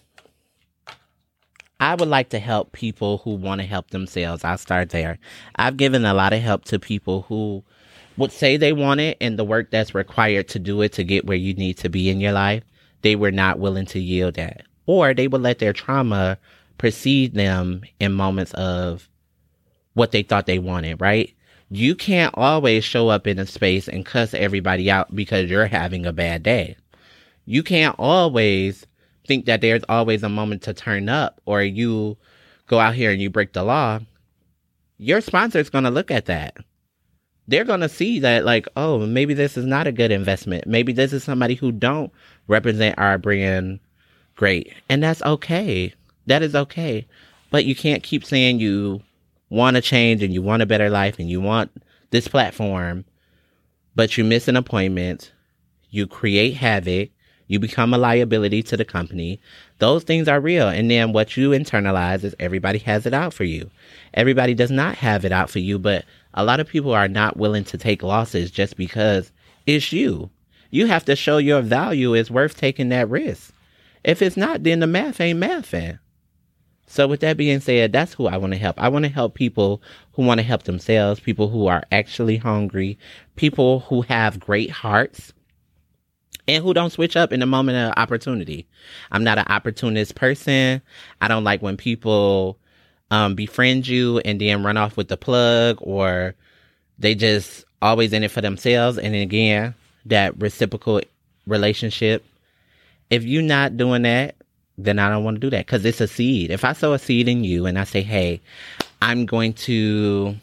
I would like to help people who want to help themselves. I'll start there. I've given a lot of help to people who would say they want it and the work that's required to do it to get where you need to be in your life, they were not willing to yield that. Or they would let their trauma precede them in moments of what they thought they wanted, right? You can't always show up in a space and cuss everybody out because you're having a bad day. You can't always think that there's always a moment to turn up, or you go out here and you break the law. Your sponsor's going to look at that. They're going to see that, like, oh, maybe this is not a good investment. Maybe this is somebody who don't represent our brand great. And that's okay. That is okay. But you can't keep saying you want to change and you want a better life and you want this platform, but you miss an appointment. You create havoc. You become a liability to the company. Those things are real. And then what you internalize is everybody has it out for you. Everybody does not have it out for you, but a lot of people are not willing to take losses just because it's you. You have to show your value is worth taking that risk. If it's not, then the math ain't mathing. So with that being said, that's who I want to help. I want to help people who want to help themselves, people who are actually hungry, people who have great hearts, and who don't switch up in the moment of opportunity. I'm not an opportunist person. I don't like when people um, befriend you and then run off with the plug, or they just always in it for themselves. And again, that reciprocal relationship. If you're not doing that, then I don't want to do that, because it's a seed. If I sow a seed in you and I say, hey, I'm going to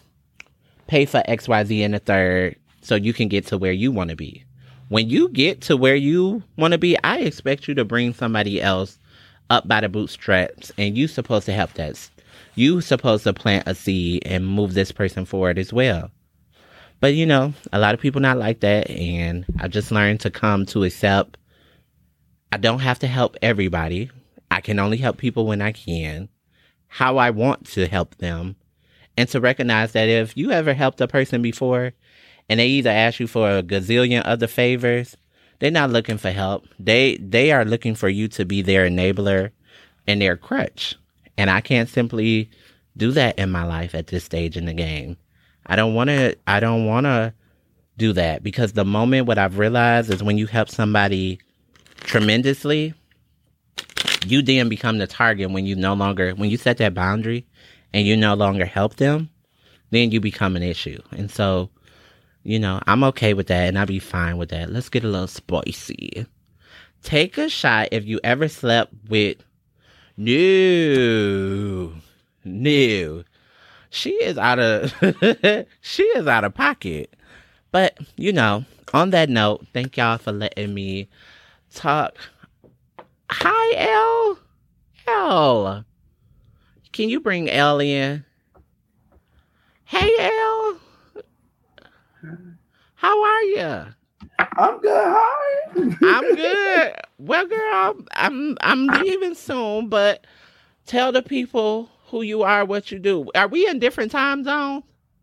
pay for X, Y, Z and a third so you can get to where you want to be. When you get to where you want to be, I expect you to bring somebody else up by the bootstraps, and you're supposed to help that. You're supposed to plant a seed and move this person forward as well. But, you know, a lot of people not like that, and I just learned to come to accept I don't have to help everybody. I can only help people when I can, how I want to help them, and to recognize that if you ever helped a person before and they either ask you for a gazillion other favors, they're not looking for help. They they are looking for you to be their enabler and their crutch. And I can't simply do that in my life at this stage in the game. I don't want to I don't want to do that, because the moment what I've realized is when you help somebody tremendously, you then become the target. When you no longer, when you set that boundary and you no longer help them, then you become an issue. And so, you know, I'm okay with that, and I'll be fine with that. Let's get a little spicy. Take a shot if you ever slept with no, no. She is out of she is out of pocket. But, you know, on that note, thank y'all for letting me talk. Hi, L. L. Can you bring L in? Hey, L. How are you? I'm good. Hi. I'm good. Well, girl, I'm I'm leaving soon, but tell the people who you are, what you do. Are we in different time zones?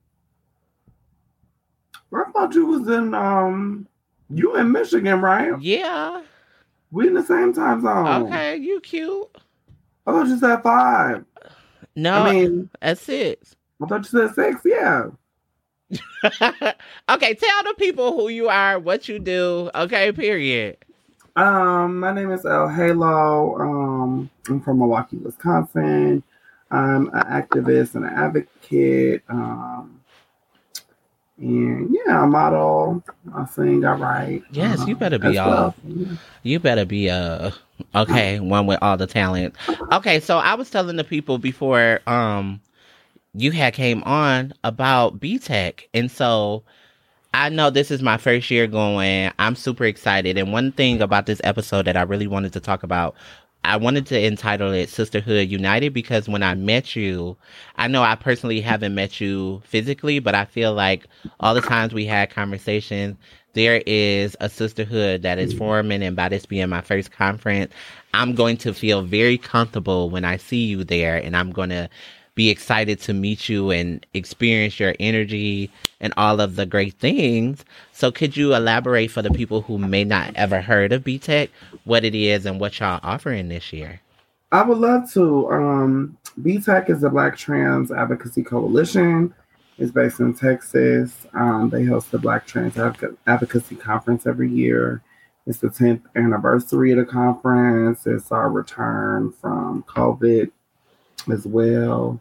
I thought you was in um you in Michigan, right? Yeah. We in the same time zone. Okay, you cute. I thought you said five. No, I mean at six. I thought you said six, yeah. Okay, tell the people who you are, what you do. Okay, period. Um, my name is El Halo. Um, I'm from Milwaukee, Wisconsin. I'm an activist and an advocate. Um, and yeah, I model, I sing, I write. Yes, um, you better be all. well. Yeah. You better be uh okay, one with all the talent. Okay, so I was telling the people before um you had came on about B Tech, and so I know this is my first year going. I'm super excited, and one thing about this episode that I really wanted to talk about, I wanted to entitle it Sisterhood United, because when I met you, I know I personally haven't met you physically, but I feel like all the times we had conversations, there is a sisterhood that is forming, and by this being my first conference, I'm going to feel very comfortable when I see you there, and I'm going to be excited to meet you and experience your energy and all of the great things. So could you elaborate for the people who may not ever heard of B Tech, what it is and what y'all offering this year? I would love to. Um, B Tech is the Black Trans Advocacy Coalition. It's based in Texas. Um, they host the Black Trans Advocacy Conference every year. It's the tenth anniversary of the conference. It's our return from COVID as well.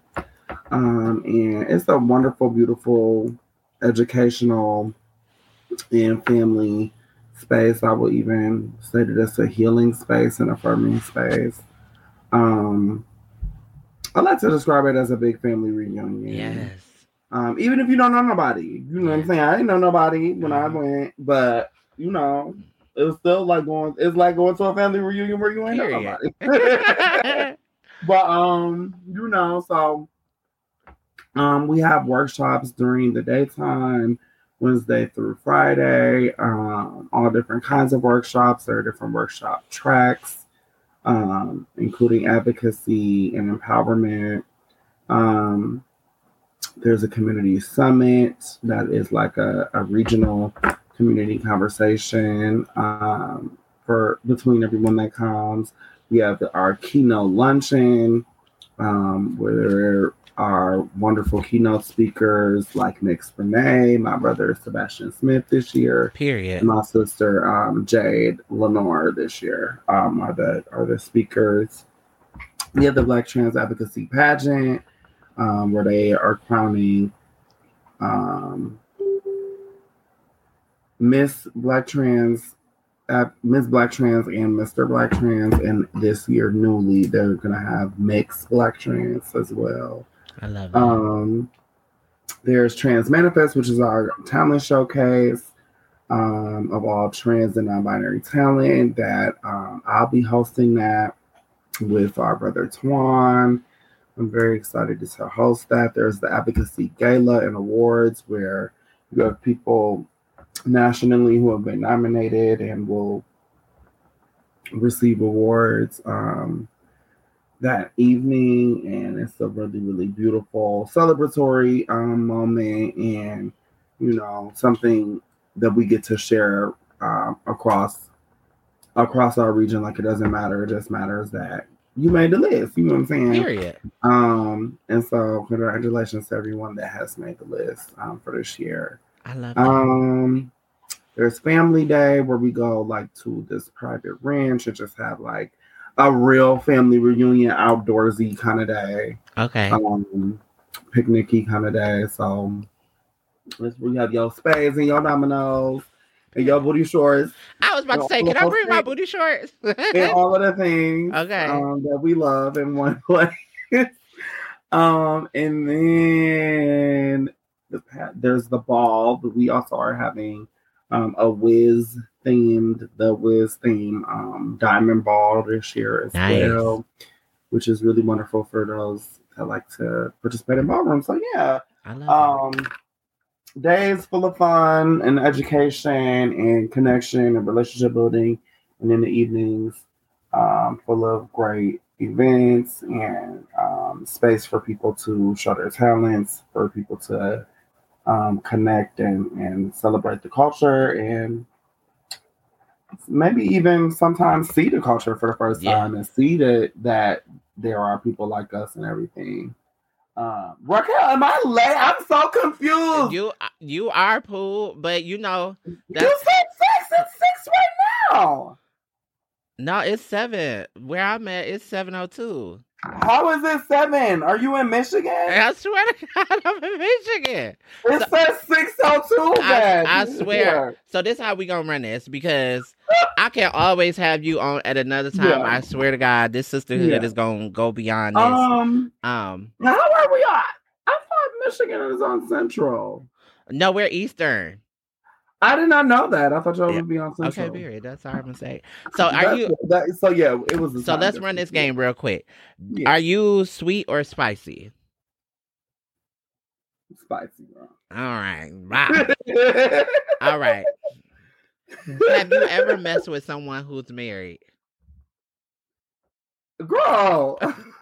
Um, and it's a wonderful, beautiful, educational and family space. I will even say that it's a healing space and affirming space. Um, I like to describe it as a big family reunion. Yes. Um, even if you don't know nobody, you know yeah. what I'm saying? I didn't know nobody when mm-hmm. I went, but you know, it was still like going. It's like going to a family reunion where you ain't know nobody. But um, you know, so um, we have workshops during the daytime, Wednesday through Friday. Um, all different kinds of workshops. There are different workshop tracks, um, including advocacy and empowerment. Um, there's a community summit that is like a, a regional community conversation um, for between everyone that comes. We have the, our keynote luncheon, um, where there are wonderful keynote speakers like Nick Spinay, my brother Sebastian Smith this year, period, and my sister um, Jade Lenore this year um, are the are the speakers. We have the Black Trans Advocacy Pageant, um, where they are crowning um, Miss Black Trans. Uh, Miss Black Trans and Mister Black Trans, and this year newly they're gonna have mixed Black Trans as well. I love that. Um, there's Trans Manifest, which is our talent showcase um, of all trans and non-binary talent. That um, I'll be hosting that with our brother Twan. I'm very excited to host that. There's the Advocacy Gala and Awards, where you have people nationally who have been nominated and will receive awards um, that evening, and it's a really, really beautiful celebratory um, moment, and you know, something that we get to share um, across across our region. Like, it doesn't matter; it just matters that you made the list. You know what I'm saying? Period. Um, and so, congratulations to everyone that has made the list um, for this year. I love that. Um, there's Family Day, where we go like to this private ranch and just have like a real family reunion, outdoorsy kind of day. Okay. Um, picnicky kind of day. So we have your spades and your dominoes and your booty shorts. I was about to say, can I bring my booty shorts? And all of the things okay. um, that we love in one place. um, and then the, there's the ball, but we also are having Um, a Wiz themed, the Wiz theme um, Diamond Ball this year as nice. well, which is really wonderful for those that like to participate in ballroom. So yeah, I love um, days full of fun and education and connection and relationship building, and in the evenings, um, full of great events and um, space for people to show their talents, for people to Um, connect and, and celebrate the culture, and maybe even sometimes see the culture for the first yeah. time and see that that there are people like us and everything. Um, Raquel, am I late? I'm so confused. You you are, Pooh, but you know that's... you said six. It's six right now. No, it's seven. Where I'm at, it's seven oh two. How is it seven? Are you in Michigan? I swear to God, I'm in Michigan. It so, says six oh two, man. I, I swear. Yeah. So this is how we gonna run this, because I can always have you on at another time. Yeah. I swear to God, this sisterhood yeah. is gonna go beyond this. Um, um how are we at? I thought Michigan is on Central. No, we're Eastern. I did not know that. I thought y'all yeah. would be on Central. Okay, period. That's our mistake. So are That's, you? That, so yeah, it was. So let's run this game real quick. Yeah. Are you sweet or spicy? Spicy, bro. All right. Wow. All right. Have you ever messed with someone who's married? Girl.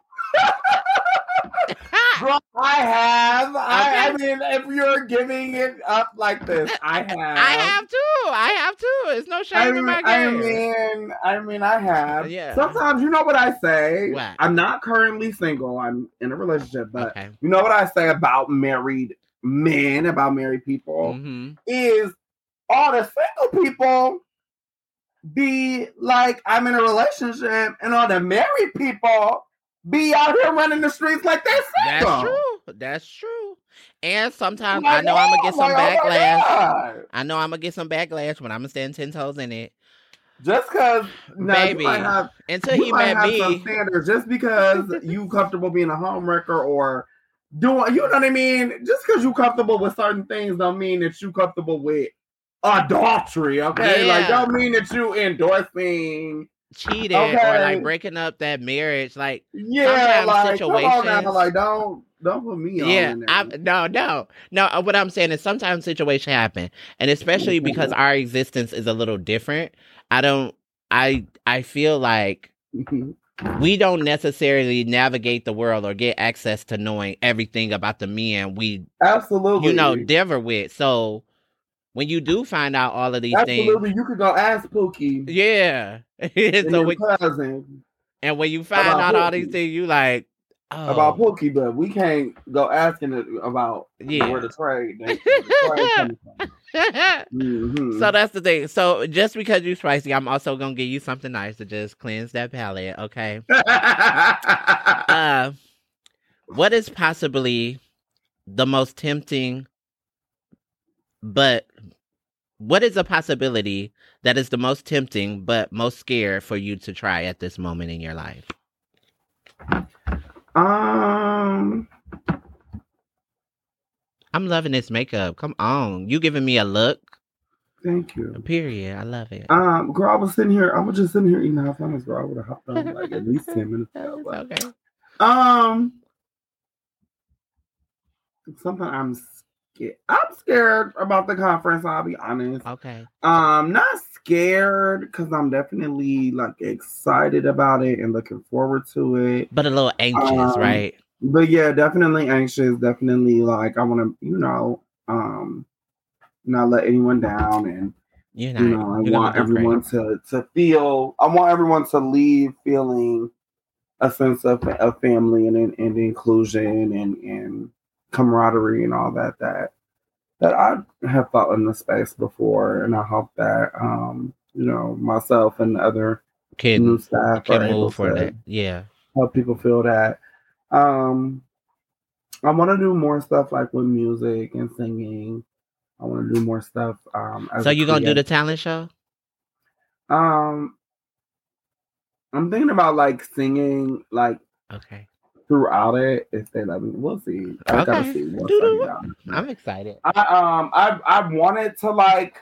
Bro, I have. Okay. I, I mean, if you're giving it up like this, I have. I have too. I have too. It's no shame I in mean, my game. I mean, I mean, I have. Yeah. Sometimes, you know what I say? What? I'm not currently single. I'm in a relationship, but okay. you know what I say about married men, about married people, mm-hmm. is all the single people be like, I'm in a relationship, and all the married people be out here running the streets like they're single. That's true. That's true. And sometimes I Like, know I'm gonna get oh, some like, oh my backlash. God. I know I'm gonna get some backlash, but I'm gonna stand ten toes in it. Just because, no, Baby, you might have, until you he might met have some me. standards. Just because you comfortable being a homewrecker or doing, you know what I mean? Just because you comfortable with certain things don't mean that you comfortable with adultery, okay? Yeah. Like, don't mean that you endorsing cheated okay. or like breaking up that marriage. Like Yeah, sometimes like, come on situations. now, like, don't don't put me Yeah, on in I, there. no, no, no. uh, What I'm saying is sometimes situations happen, and especially because our existence is a little different. I don't. I I feel like we don't necessarily navigate the world or get access to knowing everything about the men we Absolutely, you know, differ with. So when you do find out all of these absolutely, things, you could go ask Pookie. yeah. and so your when, cousin. And when you find About out all Pookie. these things, you like, oh. About Pookie, but we can't go asking it about Yeah. where the trade, where the trade coming from. Mm-hmm. So that's the thing. So just because you're spicy, I'm also gonna give you something nice to just cleanse that palate, okay? uh, what is possibly the most tempting, but what is a possibility that is the most tempting but most scared for you to try at this moment in your life? Um, I'm loving this makeup. Come on, you giving me a look. Thank you. Period. I love it. Um, girl, I was sitting here. I was just sitting here eating hot dogs, girl. I would have hopped on like at least ten minutes ago. But, okay. Um, something I'm scared. I'm scared about the conference. I'll be honest. Okay. Um, not scared because I'm definitely like excited about it and looking forward to it. But a little anxious, um, right? But yeah, definitely anxious. Definitely like I want to, you know, um, not let anyone down, and You're not, you know, I want everyone great. to to feel. I want everyone to leave feeling a sense of, of family and and inclusion and and camaraderie and all that that that I have felt in the space before, and I hope that um, you know, myself and other can, new staff can are able move for to that. Yeah, help people feel that. Um, I want to do more stuff like with music and singing. I want to do more stuff. Um, so you gonna do the talent show? Um, I'm thinking about like singing, like okay, throughout it. If they let me, we'll see. I okay. gotta see. I'm excited. I um, I I wanted to like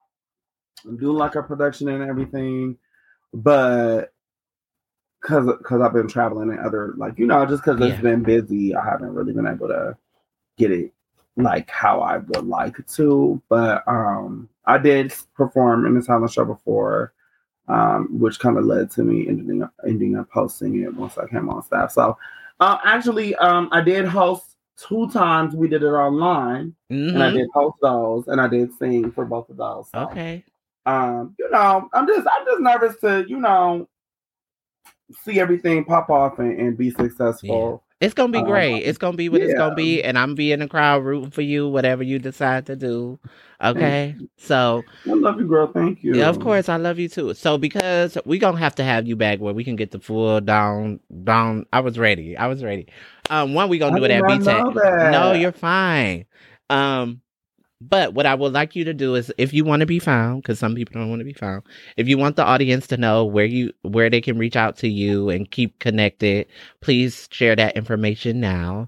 do like a production and everything, but because because I've been traveling and other like you know just because yeah. it's been busy, I haven't really been able to get it like how I would like to. But um, I did perform in the talent show before. Um, which kind of led to me ending up ending up hosting it once I came on staff. So, uh, actually, um, I did host two times. We did it online, mm-hmm. and I did host those, and I did sing for both of those. So, okay. Um, you know, I'm just I'm just nervous to you know see everything pop off and, and be successful. Yeah. It's gonna be great. Um, it's gonna be what yeah. it's gonna be, and I'm be in the crowd rooting for you, whatever you decide to do. Okay, so I love you, girl. Thank you. Yeah, of course, I love you too. So because we gonna have to have you back where we can get the full down, down. I was ready. I was ready. Um, one we gonna do I it at B Tech. No, you're fine. Um, but what I would like you to do is, if you want to be found, because some people don't want to be found. If you want the audience to know where you where they can reach out to you and keep connected, please share that information now.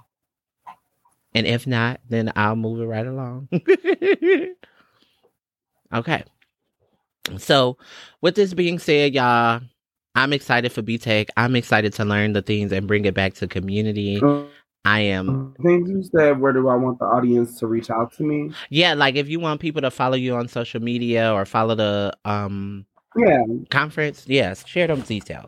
And if not, then I'll move it right along. Okay. So with this being said, y'all, I'm excited for B Tech. I'm excited to learn the things and bring it back to community. Um, I am. I think you said, where do I want the audience to reach out to me? Yeah, like if you want people to follow you on social media or follow the um yeah conference, yes, share them details.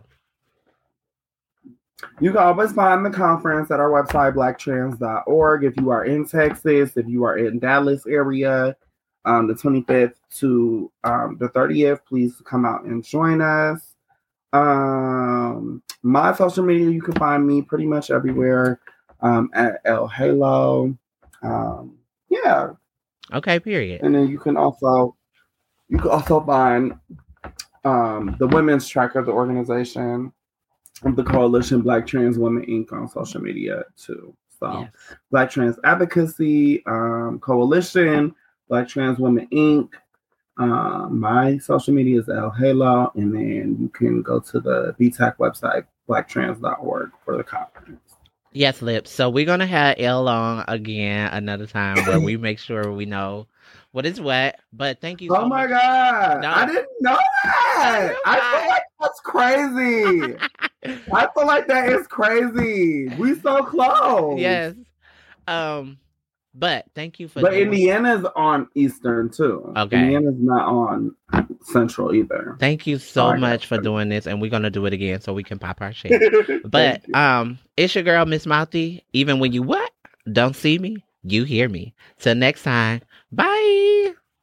You can always find the conference at our website, black trans dot org. If you are in Texas, if you are in Dallas area, um, the twenty-fifth to um, the thirtieth, please come out and join us. Um, my social media, you can find me pretty much everywhere um, at El Halo. Um, yeah. Okay, period. And then you can also you can also find um, the women's track of the organization. The Coalition Black Trans Women Incorporated on social media too. So Yes. Black Trans Advocacy um, Coalition, Black Trans Women Incorporated. Um, my social media is El Halo, and then you can go to the B T A C website, black trans dot org, for the conference. Yes, Lips. So we're going to have Elle on again another time where we make sure we know what is what. But thank you so Oh my much. God. No. I didn't know that. I feel like that's crazy. I feel like that is crazy. We so close. Yes. Um, but thank you for But doing- Indiana's on Eastern too. Okay. Indiana's not on Central either. Thank you so Oh, much for doing this, and we're gonna do it again so we can pop our shit. But um, it's your girl, Miss Mouthy. Even when you what? Don't see me, you hear me. Till next time. Bye.